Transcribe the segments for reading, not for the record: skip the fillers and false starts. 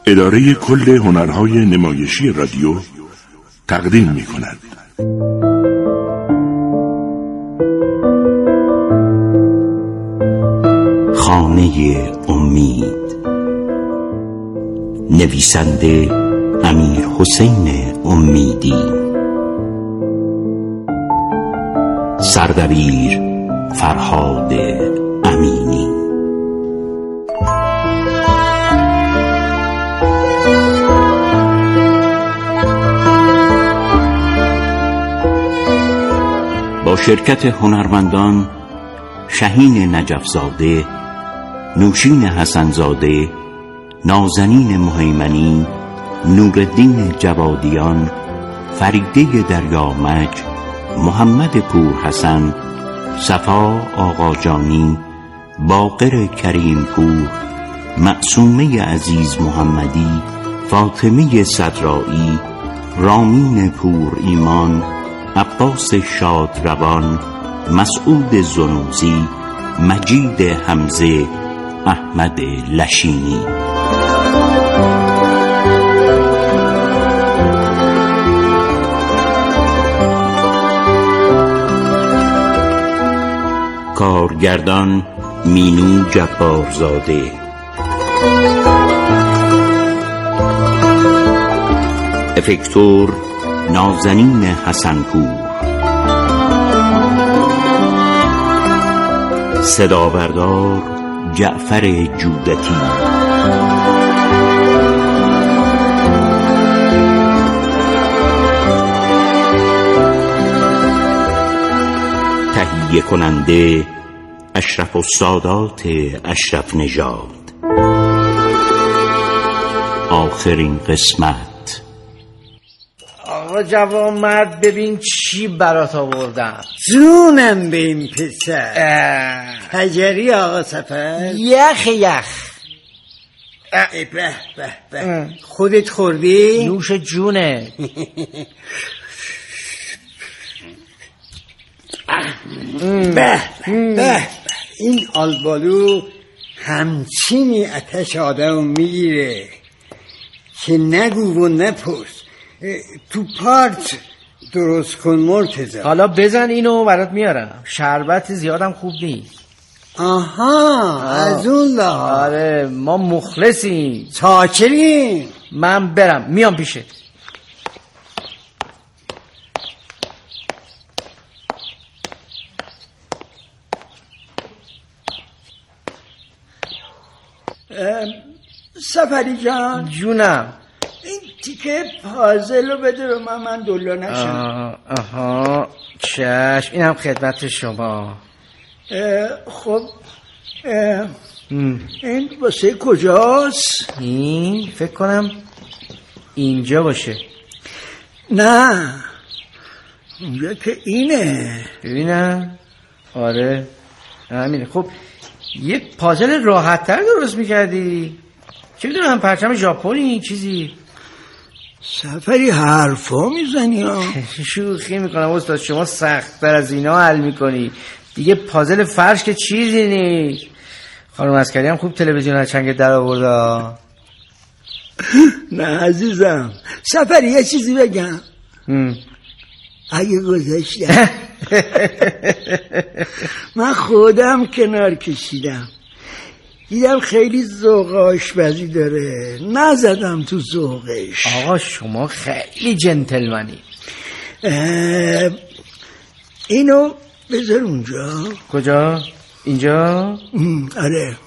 اداره کل هنرهای نمایشی رادیو تقدیم می کند. خانه امید. نویسنده امیر حسین امیدی. سردبیر فرهاد امینی. با شرکت هنرمندان شهین نجفزاده، نوشین حسنزاده، نازنین مهیمنی، نورالدین جوادیان، فریده دریامج، محمد پورحسن، صفا آقاجانی، باقر کریمپور، معصومه عزیز محمدی، فاطمه صدرایی، رامین پور ایمان، عباس شادروان، مسعود زنوزی، مجید حمزه، احمد لشینی. کارگردان مینو جبارزاده. افکتور نازنین حسنپور. صدابردار جعفر جودتی. تهیه کننده اشرف السادات اشرف نژاد. آخرین قسمت. آقا جوان مرد، ببین چی برات آوردم. جونم به این پسر. حجری آقا سفر. یخ به به به. خودت خوردی؟ نوش جونه. به به. این آلبالو همچینی آتش آدم میگیره که نگو و نپرس. تو پارت درست کن مرتضی. حالا بزن اینو برات میارم. شربت زیادم خوب نیست. آها از اون لحاظ. آره ما مخلصیم. چاکریم. من برم میام پیشت. سفری جان. جونم. این تیکه پازل رو بده رو من دلو نشم. آها چشم، اینم خدمت شما. خب این واسه کجاست؟ این فکر کنم اینجا باشه. نه اونجا که اینه. ببینم. آره همینه. خب یه پازل راحت تر درست میکردی. چه میدونم پرچم ژاپنی چیزی. سفری حرفا میزنی ها. شوخی میکنم استاد، شما سخت تر از اینا حل میکنی دیگه. پازل فرش که چیزی نیست. خانم عسکری هم خوب تلویزیون از چنگ در آورده. نه عزیزم، سفری یه چیزی بگم. اگه گذاشتم من خودم کنار کشیدم، دیدم خیلی ذوق آشپزی داره، نزدم تو ذوقش. آقا شما خیلی جنتلمنی. اینو بذار اونجا. کجا؟ اینجا؟ آره.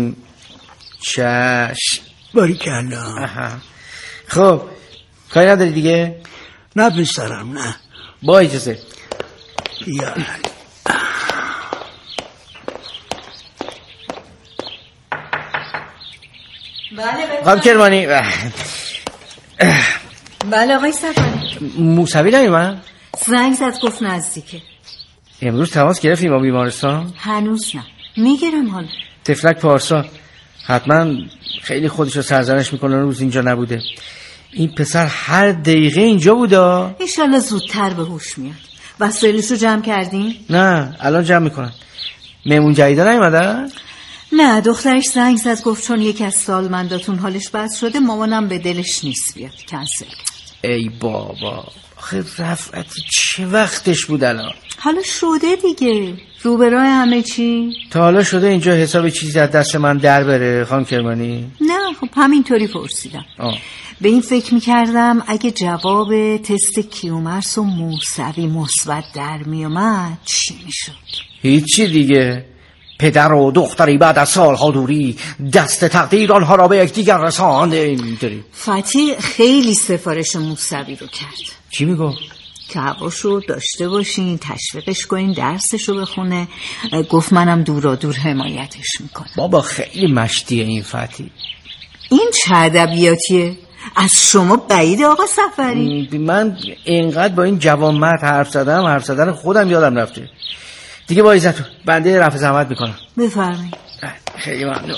چشم. باریکلا. خب کاری نداری دیگه؟ نه پسرم نه. با اجازه. بیا. بله خانم کرمانی. بله آقای سفری. موسوی نمی‌من؟ زنگ زد گفت نزدیکه. امروز تماس گرفتیم با بیمارستان؟ هنوز نه، میگیرم حالا. تفلک پارسا حتما خیلی خودشو سرزنش میکنه روز اینجا نبوده. این پسر هر دقیقه اینجا بوده. انشالله زودتر به هوش میاد. وسایلشو جمع کردین؟ نه الان جمع میکنن. مهمون جدیدا نیومدن؟ نه دخترش زنگ زد گفت چون یکی از سالمنداتون حالش بد شده مامانم به دلش نیست بیاد، کنسل کرد. ای بابا آخه رفعتی چه وقتش بود الان؟ حالا شده دیگه، رو به راه همه چی. تا حالا شده اینجا حساب چیزی از دست من در بره خانم کرمانی؟ نه خب همینطوری پرسیدم. به این فکر میکردم اگه جواب تست کیومرث و موسوی مثبت در میومد چی میشد؟ هیچی دیگه. پدر و دختری بعد از سالها دوری دست تقدیر آنها را به یکدیگر رسانده. اینطوری فتی خیلی سفارش موسوی رو کرد. چی میگو؟ که هواشو داشته باشین، تشویقش کنین درسشو بخونه. گفت منم دورا دور حمایتش میکنم. بابا خیلی مشتیه این فتی. این چه ادبیاتیه؟ از شما بعید آقا سفری. من اینقدر با این جوان مرد حرف زدن خودم یادم رفته دیگه. با عزتون بنده رفع زحمت میکنم. بفرمایید. خیلی ممنون.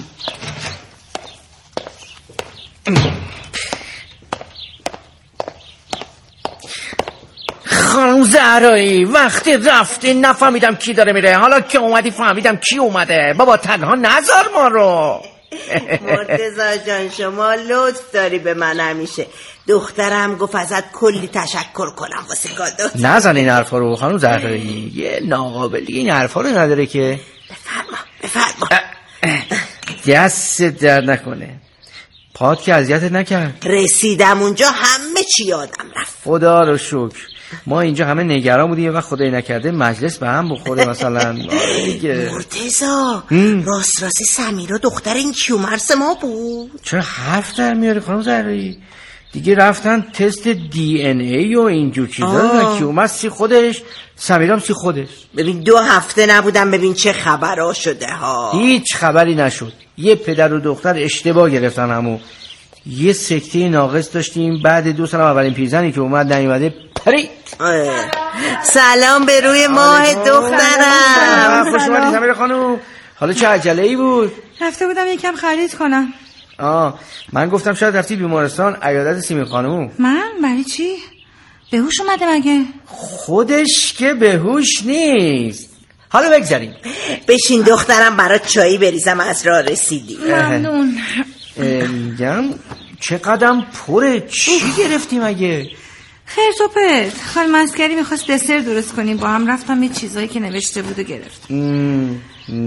خانم زهرایی وقتی رفتی نفهمیدم کی داره میره، حالا که اومدی فهمیدم کی اومده. بابا تنها نذار ما رو. مرتضی جان شما لطف داری به من همیشه. دخترم گفت ازت کلی تشکر کنم واسه کادو. نزن این حرفا رو خانم زهرایی، یه ناقابلی این حرفا رو نداره که. بفرما دست در نکنه. پات که اذیتت نکرد؟ رسیدم اونجا همه چی یادم رفت. خدا رو شکر. ما اینجا همه نگران بودیم یه وقت خدای نکرده مجلس به هم بخوره مثلا. مرتضی راستی سمیرا دختر این کیومرث ما بود. چرا حرف در میاری خانم زهرایی؟ دیگه رفتن تست دی ان ای و اینجور چیزا دادن. کیومرث سی خودش، سمیرام سی خودش. ببین 2 هفته نبودم ببین چه خبرها شده ها. هیچ خبری نشد. یه پدر و دختر اشتباه گرفتن همو. یه سکته ناقص داشتیم بعد 2 سال اولین پیرزنی که اومد نیومده پرید. سلام به روی ماه دخترم. خوش اومدید سمیرا خانم. حالا چه عجله‌ای بود؟ رفته بودم یکم خرید کنم. من گفتم شاید رفتی بیمارستان عیادت سیمین خانم. من برای چی؟ بهوش اومده مگه؟ خودش که بهوش نیست. حالا بگذاریم. بشین دخترم برات چایی بریزم از راه رسیدی. ممنون. میگم چقدر پره. چی گرفتی مگه؟ خیر تو پت. خانم عسکری میخواست دسر درست کنیم با هم، رفتم یه چیزایی که نوشته بود و گرفتم.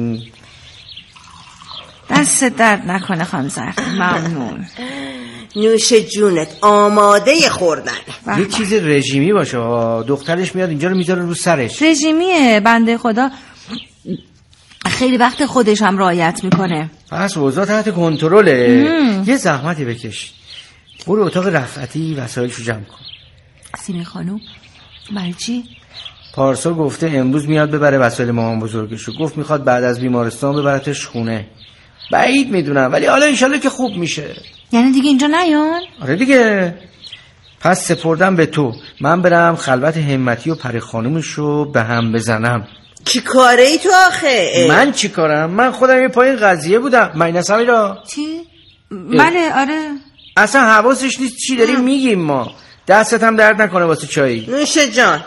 دست درد نکنه خانم زرد. ممنون. نوش جونت. آماده خوردن. یه چیز رژیمی باشه. دخترش میاد اینجا رو میذاره رو سرش. رژیمیه بنده خدا، خیلی وقت خودش هم رعایت میکنه. پس اوضاع تحت کنترله. یه زحمتی بکش. برو اتاق رفعتی وسایلشو جمع کن. سیمین خانم برای چی؟ پارسا گفته امروز میاد ببره وسایل مامان بزرگشو. گفت میخواد بعد از بیمارستان ببرتش خونه. بعید میدونم ولی حالا انشالله که خوب میشه. یعنی دیگه اینجا نیان؟ آره دیگه. پس سپردم به تو. من برم خلوت همتی و پری خانومشو به هم بزنم. چی کاره ای تو آخه؟ من چی کارم؟ من خودم یه پای قضیه بودم. من سمیرا چی؟ بله آره. اصلا حواسش نیست چی داریم میگیم ما. دستت هم درد نکنه واسه چایی. نوش جان.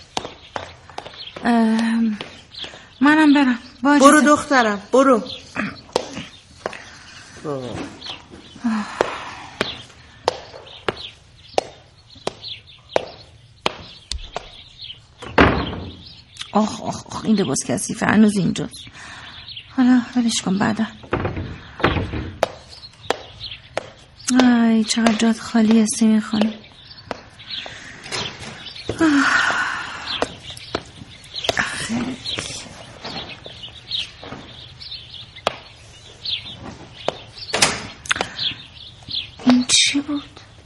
منم برم. برو دخترم برو. آخ این لباس کثیفه هنوز اینجاست. حالا ولش کن بعدا. چقدر جات خالی هستی میخوانم. این چی بود؟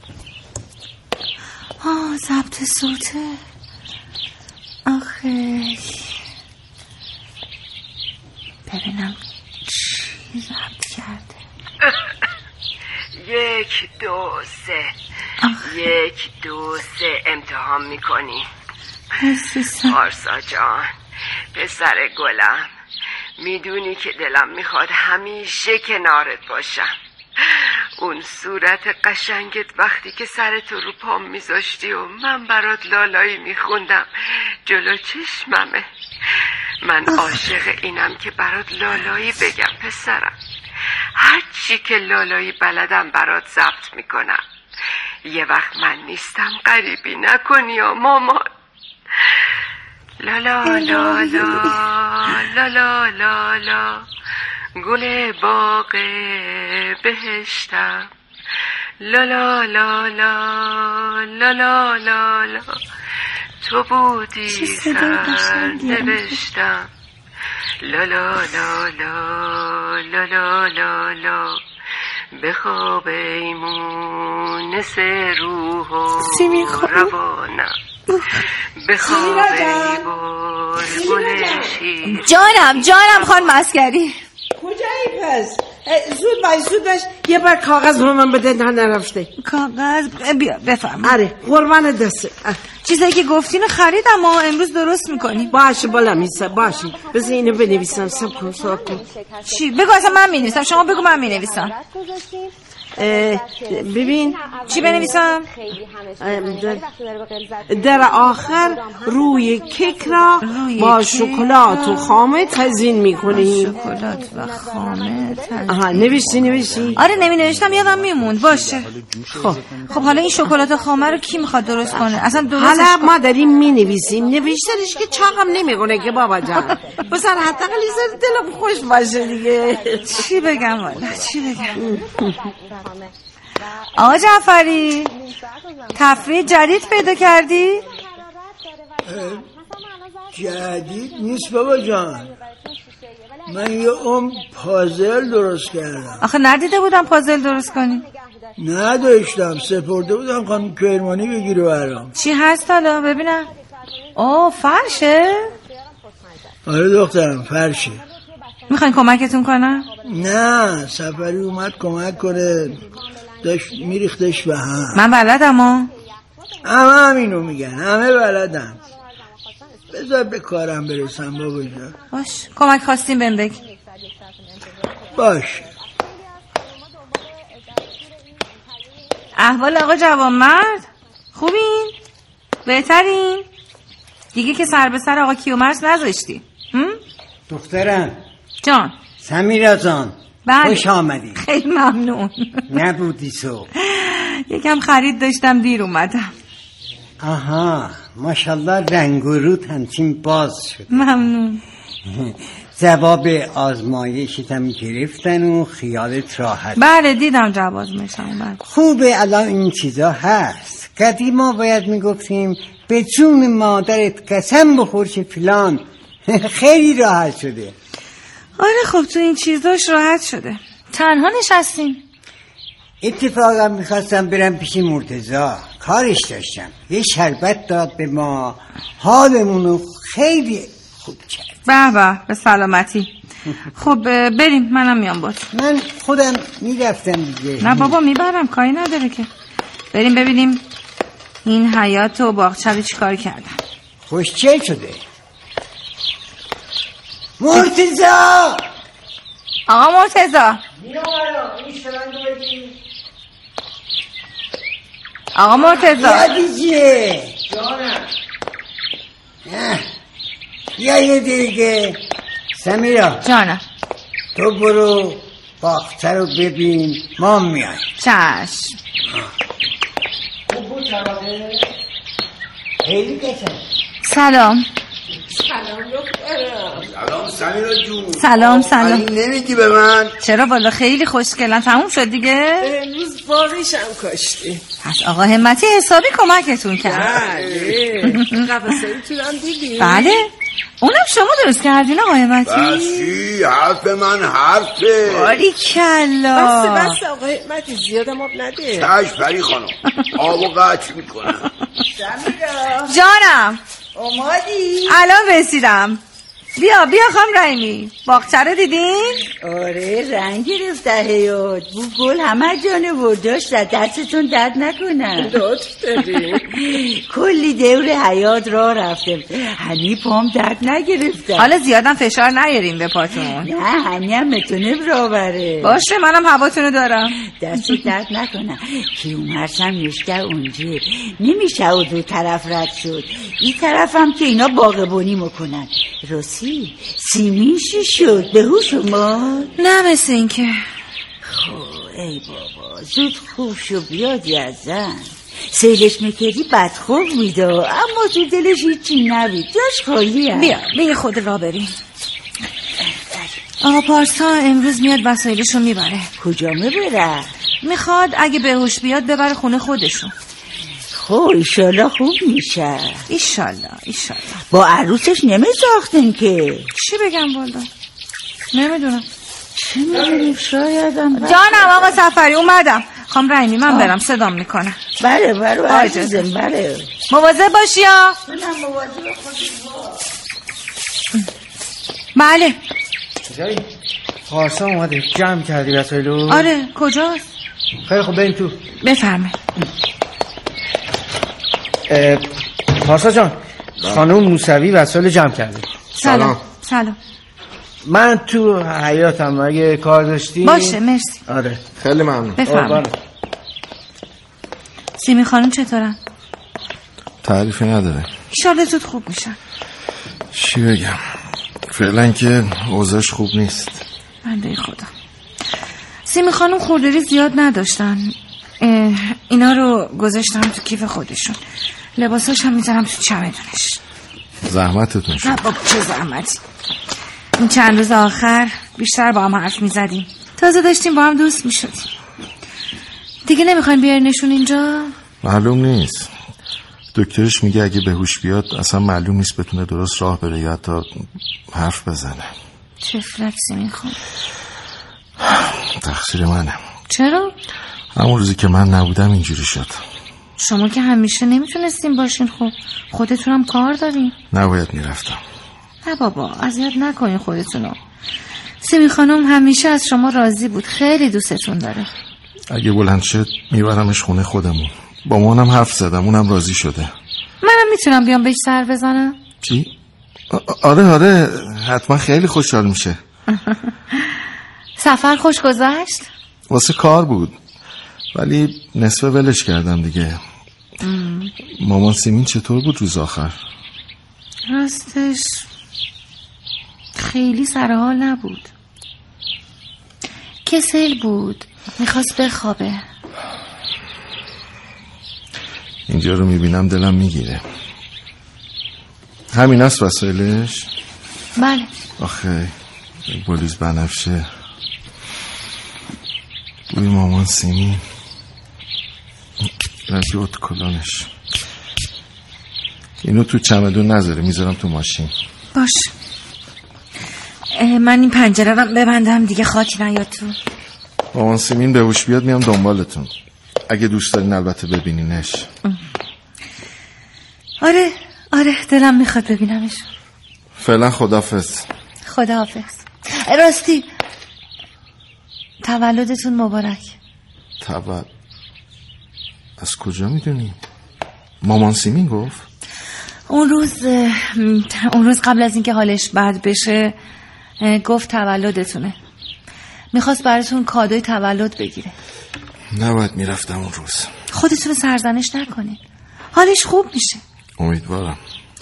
ضبط صوته. آخه ببینم چی ضبط کرده. 1 2 3 1 2 3 امتحان میکنی. پارسا جان پسر گلم، میدونی که دلم میخواد همیشه کنارت باشم. اون صورت قشنگت وقتی که سرتو رو پام میذاشتی و من برات لالایی میخوندم جلو چشممه. من عاشق اینم که برات لالایی بگم پسرم. هر چی که لالایی بلدم برات ضبط میکنم. یه وقت من نیستم غریبی نکنی یا مامان. لالا لالا لالا لالا گل باغ بهشتم. لالا لالا لالا لالا تو بودی سر نوشتم. لالا لالا لالا لالا بخواب ایمونس روح و روانم. بخواب بلبل شیر. جانم خانم عسکری. کجایی پس؟ زود باش یه بار کاغذ رو من بده تا نرفته. کاغذ بیا بفرما. آره قربان دسته. چیزایی که گفتین خریدم ما امروز درست میکنیم. باشه بالا میسه باشه. بذار اینو بنویسم. سب کن. چی؟ بگو اصلا من مینویسم. شما بگو من مینویسم. ببین چی بنویسم؟ در آخر روی کیک را با شکلات و خامه تزیین میکنیم. شکلات و خامه تزیین. آها نوشتی؟ آره نوشتم یادم میموند. باشه. خب حالا این شکلات و خامه رو کی میخواد درست کنه؟ اصلا درستش حالا ما داریم مینویسیم. نوشتنش که چاقم نمیکنه که بابا جان. بسر حتی قلیزر دلم خوش باشه دیگه. چی بگم والا چی بگم. آقا جعفری تفریح جدید پیدا کردی؟ جدید نیست بابا جان. من یه پازل درست کردم. آخه ندیده بودم پازل درست کنی. نداشتم سپرده بودم خانم کرمانی بگیره برام. چی هست حالا ببینم. فرشه؟ آره دخترم فرشه. میخواین کمکتون کنم؟ نه سفری اومد کمک کنه. داشت میریختش به هم. من بلدم همه همینو میگن. همه بلدم. بذار به کارم برسم بابا جان. باش کمک خواستیم بهم بگی. باش. احوال آقا جوانمرد خوبین؟ بهترین؟ دیگه که سر به سر آقا کیومرث نذاشتی. دخترم جان. سمیرا جان. بله. خوش آمدی. خیلی ممنون. نبودی صبح. یکم خرید داشتم دیر اومدم. آها ماشالله رنگ و روت همچین باز شد. ممنون. جواب آزمایشتم گرفتن و خیالت راحت. بله دیدم جواب آزمایشم. بله. خوبه الان این چیزا هست. قدیما باید میگفتیم به جون مادرت قسم بخور که فلان. خیلی راحت شده. آره خب تو این چیزاش راحت شده. تنها نشستین؟ اتفاقا میخواستم برم پیش مرتضی، کارش داشتم. یه شربت داد به ما، حالمونو خیلی خوب کرد. به به سلامتی. خب بریم منم میام باز. من خودم میرفتم دیگه. نه بابا میبرم کاری نداره که. بریم ببینیم این حیات و باغچه رو چی کار کردن. خوشچل شده. مرتضی آقا مرتضی آقا مرتضی یادیجیه یا یه دیگه. سمیرا جانم تو برو باغچه رو ببین ما میایم. چشم. خیلی قشنگ. سلام. سلام سمیرا جون. سلام. نمیگی به من؟ چرا والا خیلی خوشگلن. تموم شد دیگه؟ امروز باقیشم کاشتی. پس آقا همتی حسابی کمکتون کرد. بله قفصه میتونم دیدی؟ بله اونم شما درست کردین آقا همتی؟ بسی حرف من حرفه. باریکلا. بس آقا همتی زیادم آب نده. چشم پری خانم آبو قطع میکنم. جانم اومدی؟ الان رسیدم. بیا خانم رحیمی باغچه رو دیدین؟ آره رنگ گرفته حیات. بو گل همه جانه ورداشت. دستتون درد نکنن. لطف داری. کلی دور حیات راه رفتم هنی پام درد نگرفته. حالا زیادم فشار نیاریم به پاتون. نه هنی هم میتونه برابره. باشه منم هواتونو دارم. دست درد نکنن. کیومرث هم نشته اونجا نمیشه و دو طرف رد شد. این طرف هم که اینا باغبونی میکنن. راستی راستی سیمین چی شد؟ بهوش اومد؟ نه مثل این که. ای بابا زود خوب شو بیادی از زن. سیلش میکردی بدخوب میده اما تو دلش هیچی نبید، جاش خالی هست. بیا خود را بریم. آقا پارسا امروز میاد وسایلشو میبره. کجا میبره؟ میخواد اگه بهوش بیاد ببره خونه خودشون. خب ایشالله خوب میشه. ایشالله. با عروسش نمیساختن که. چی بگم والا نمیدونم. چی میدونیم شایدم. جانم آقا سفری اومدم. خواهم رحیمی من برم صدام میکنه. بله عزیزم بله. مواظب باشی ها. بله. کجایی؟ پارسا اومده جمع کردی وسایلو؟ آره کجاست؟ خیلی خوب بریم تو. بفرمه. پارسا جان خانم موسوی وسایل جمع کرده. سلام. من تو حیاتم اگه کار داشتی باشه مرسی. آره خیلی ممنون. بفرمایید. سیمی خانم چطورن؟ تعریفی نداره. ایشالله زود خوب میشن. چی بگم فعلا که اوضاعش خوب نیست. بنده خدا. سیمی خانم خوردری زیاد نداشتن. اینا رو گذاشتم تو کیف خودشون. لباساش هم میذارم تو چمدونش. زحمتتون شد. نه بابا چه زحمتی. این چند روز آخر بیشتر با هم حرف میزدیم. تازه داشتیم با هم دوست میشدیم. دیگه نمیخواین بیارینشون اینجا؟ معلوم نیست. دکترش میگه اگه بهوش بیاد اصلا معلوم نیست بتونه درست راه بره یا حتی حرف بزنه. چه فلکسی میخوام. تقصیر منه. چرا؟ همون روزی که من نبودم اینجوری شد. شما که همیشه نمیتونستین باشین. خب خودتونم کار دارین. نباید میرفتم. نه بابا اذیت نکنین خودتونو. سیمی خانم همیشه از شما راضی بود. خیلی دوستتون داره. اگه بلند شد میبرمش خونه خودمون. با مامانم حرف زدم اونم راضی شده. منم میتونم بیام بهش سر بزنم؟ چی؟ آره حتما خیلی خوشحال میشه. سفر خوش گذشت؟ واسه کار بود ولی نصفه ولش کردم دیگه. مامان سیمین چطور بود روز آخر؟ راستش خیلی سرحال نبود. کسل بود میخواست بخوابه. اینجا رو میبینم دلم میگیره. همین است وسایلش؟ بله. آخه بلیز بنفشه بوی مامان سیمین رنگی اتکلانش. اینو تو چمدون نذاره میذارم تو ماشین. باش. من این پنجره رو ببندم دیگه خاکی نیاد تو. مامان سیمین بهوش بیاد میام دنبالتون اگه دوست دارین البته ببینینش. آره دلم میخواد ببینمش. فعلا خداحافظ. راستی تولدتون مبارک. از کجا میدونی؟ مامان سیمین گفت؟ اون روز قبل از اینکه حالش بد بشه گفت تولدتونه. میخواست براتون کادوی تولد بگیره. نباید میرفتم اون روز. خودتون سرزنش نکنید. حالش خوب میشه. امیدوارم.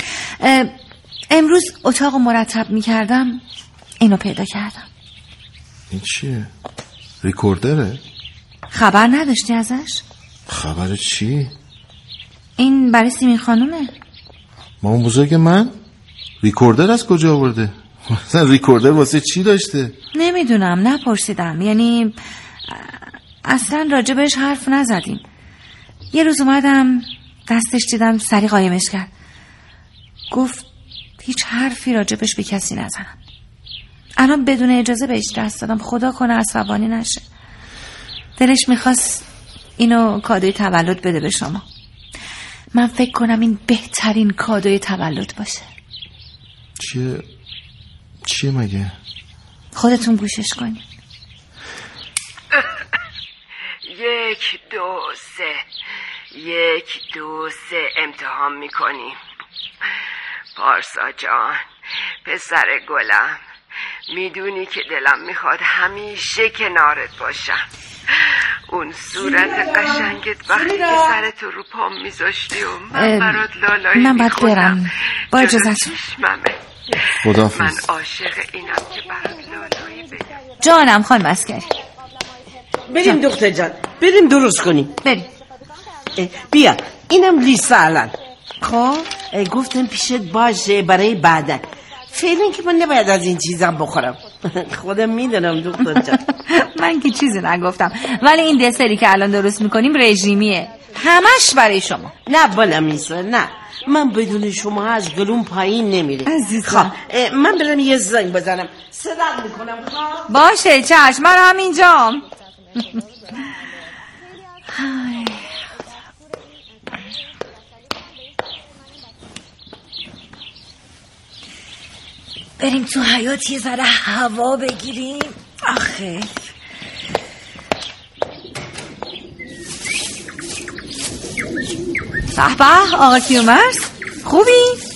امروز اتاق مرتب میکردم اینو پیدا کردم. این چیه؟ ریکوردره؟ خبر نداشتی ازش؟ خبر چی؟ این برای سیمین خانومه. مامان بزرگ من؟ ریکوردر از کجا آورده؟ مثلا ریکوردر واسه چی داشته؟ نمیدونم نپرسیدم. یعنی اصلا راجبش حرف نزدیم. یه روز اومدم دستش دیدم سری قایمش کرد. گفت هیچ حرفی راجبش به کسی نزنم. الان بدون اجازه بهش دست دادم. خدا کنه عصبانی نشه. دلش میخواست اینو کادوی تولد بده به شما. من فکر کنم این بهترین کادوی تولد باشه. چیه مگه؟ خودتون گوشش کنید. 1 2 3 1 2 3 امتحان میکنیم. پارسا جان پسر گلم، میدونی که دلم میخواد همیشه کنارت باشم. اون صورت قشنگت وقتی که سرتو رو پام میذاشتی و من برات لالایی من باید برم. با اجازت. خداحافظ. من عاشق اینم که برات لالایی بگم. جانم خانم عسکری. بریم دختر جان، بریم درست کنیم. بریم. بیا اینم لیست الان. خب گفتم پیشت باشه برای بعدن. فعلا که من نباید از این چیزم بخورم. خودم میدونم دختر جان. من که چیزی نگفتم، ولی این دسری که الان درست میکنیم رژیمیه، همش برای شما. نه بالا میسه، نه من بدون شما از گلوم پایین نمیره. عزیزم من برم یه زنگ بزنم، صدا میکنم. باشه چشم، من همینجام. بریم تو حیاط یه ذره هوا بگیریم. آخه به آقا کیومرث، خوبی؟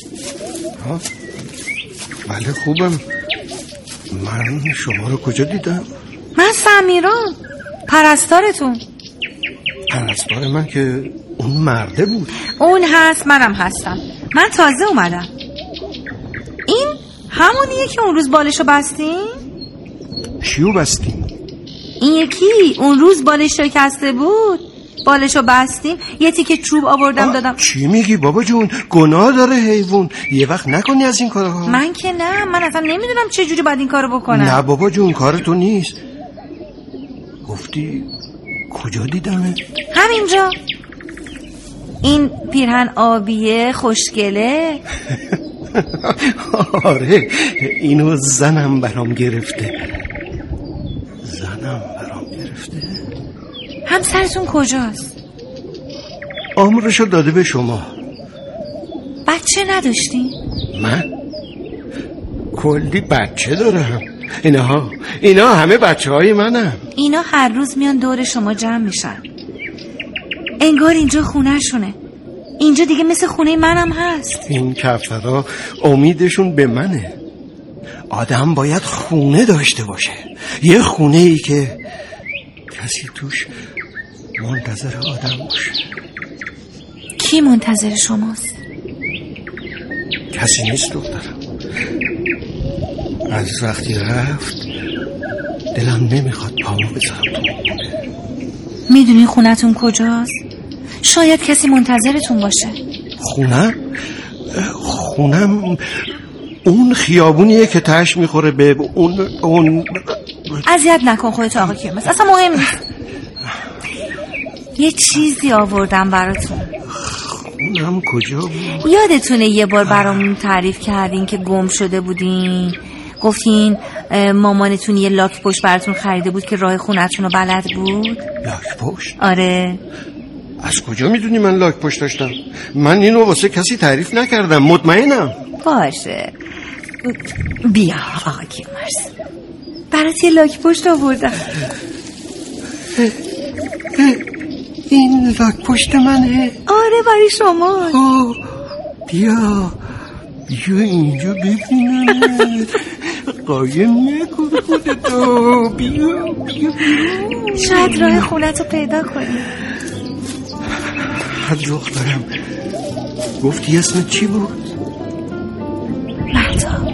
بله خوبم. من شما رو کجا دیدم؟ من سمیرام، پرستارتون. پرستار من که اون مرده بود. اون هست، منم هستم. من تازه اومدم. این همونیه که اون روز بالشو بستیم؟ چیو بستیم؟ این یکی اون روز بالش شکسته بود، بالشو بستیم، یه تیکه چوب آوردم دادم. چی میگی بابا جون؟ گناه داره حیوان، یه وقت نکنی از این کارها. من که نه، من اصلا نمیدونم چه جوری باید این کارو بکنم. نه بابا جون کار تو نیست. گفتی کجا دیدمه؟ همینجا. این پیرهن آبیه خوشگله. آره اینو زنم برام گرفته. همسرتون کجاست؟ عمرشو داده به شما. بچه نداشتی؟ من؟ کلی بچه دارم. اینا همه بچه های منم. اینا هر روز میان دور شما جمع میشن، انگار اینجا خونه شونه. اینجا دیگه مثل خونه منم هست. این کفترها امیدشون به منه. آدم باید خونه داشته باشه، یه خونه ای که کسی توش منتظر آدم باشه. کی منتظر شماست؟ کسی نیست دخترم. از وقتی رفت دلم نمیخواد پامو بذارم تو خونه. میدونی خونتون کجاست؟ شاید کسی منتظرتون باشه. خونم اون خیابونیه که تش میخوره به اون اذیت نکن خودت آقا کیومرث، اصلا مهم نیست. یه چیزی آوردم براتون. خونم کجا بود؟ یادتونه یه بار برامون تعریف کردین که گم شده بودین؟ گفتین مامانتون یه لاک پشت براتون خریده بود که راه خونتون رو بلد بود؟ لاک پشت؟ آره. از کجا میدونی من لاک پشت داشتم؟ من اینو واسه کسی تعریف نکردم، مطمئنم. باشه بیا آقا کیومرث، برات یه لاک پشت آوردم. این لاک پشت منه؟ آره برای شما. بیا اینجا ببینم. قایم نکن خودتو. بیا شاید راه خونتو پیدا کنی. دخترم گفتی اسمت چی بود؟ مهتاب.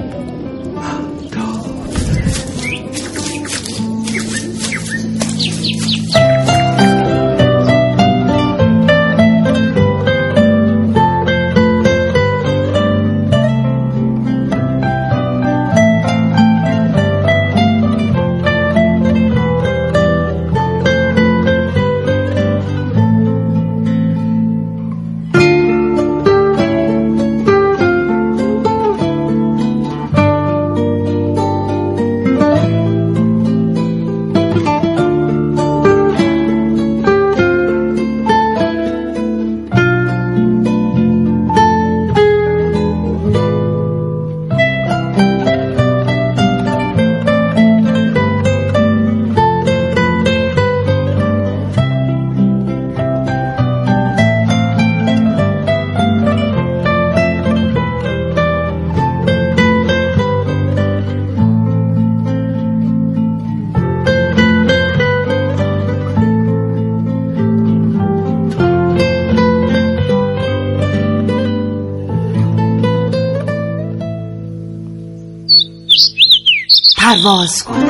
پرواز کن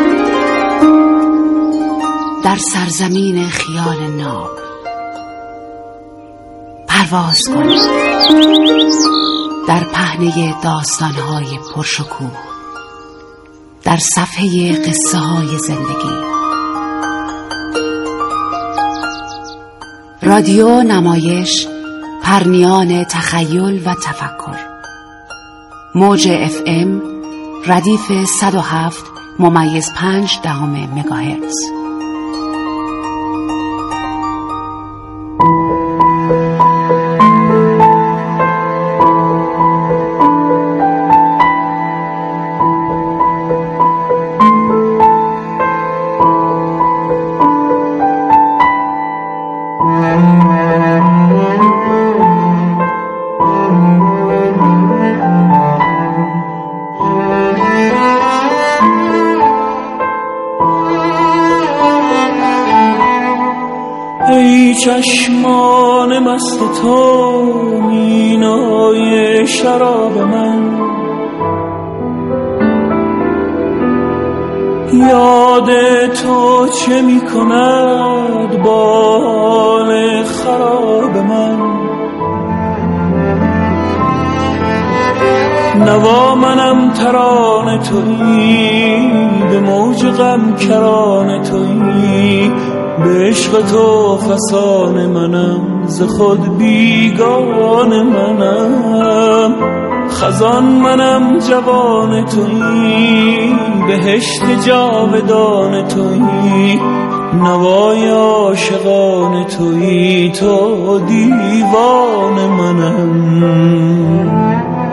در سرزمین خیال ناب، پرواز کن در پهنه داستان‌های پرشکوه، در صفحه قصه‌های زندگی. رادیو نمایش، پرنیان تخیل و تفکر. موج FM ردیف 107.5 مگاهرتز. چشمان مست تو مینای شراب من، یاد تو چه می کند با حال خراب من. نوا منم ترانه تویی، به موج غم کرانه تویی، به عشق تو فسان منم، ز خود بیگان منم. خزان منم جوان تویی، بهشت جاودان تویی، نوای عاشقان تویی، تو دیوان منم.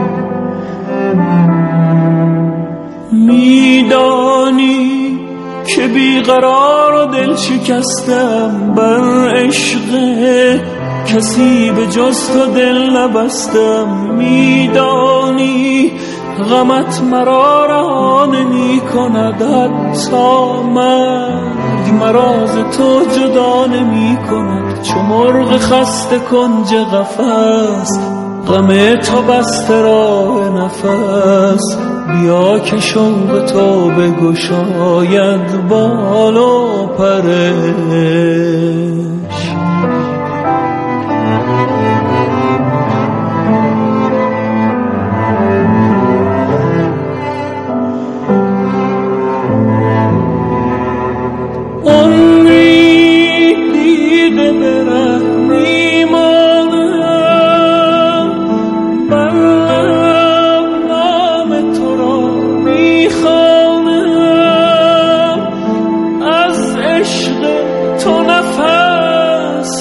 میدانی که بیقرار و دل شکستم، بر عشق کسی به جز تو دل نبستم. میدانی غمت مرا رها نمی کند، حتی مرگ مرا ز تو جدا نمی کند. چو مرغ خسته کنج قفس، غم تو بسته راه نفس. بیا که شوق تو بگشاید بال و پرش. عمری دیده بره میمانم، بر نام تو را میخوانم. از عشق تو نفس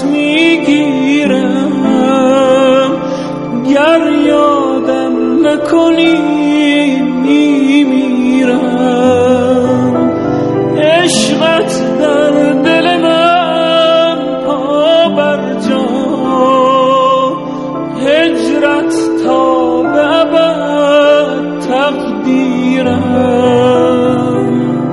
میگیرم، گر یادم نکنی میمیرم. عشقت در دل من پا بر جا، هجرت تا به ابد تقدیرم.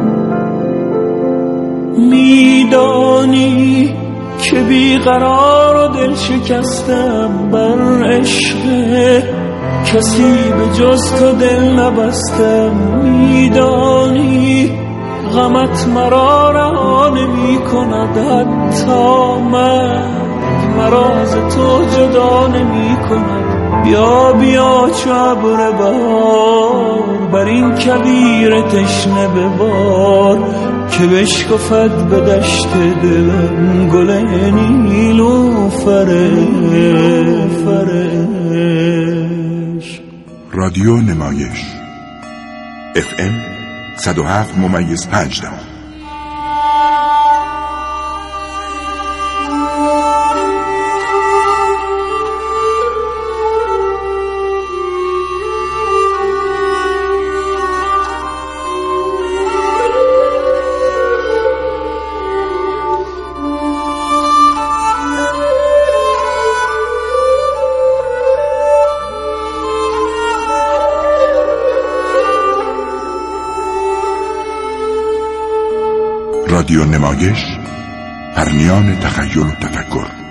میدانی که بیقرار و دل شکستم، بر عشق کسی به جز تو دل نبستم. میدانی غمت مرا رها نمی کند، حتی مرگ مرا ز تو جدا نمی کند. بیا بیا چو ابر بهار، بر این کویر تشنه ببار، که بشکفد به دشت دلم گل نیلوفرش. رادیو نمایش FM 107.5. رادیو نمایش، پرنیان تخیل و تفکر.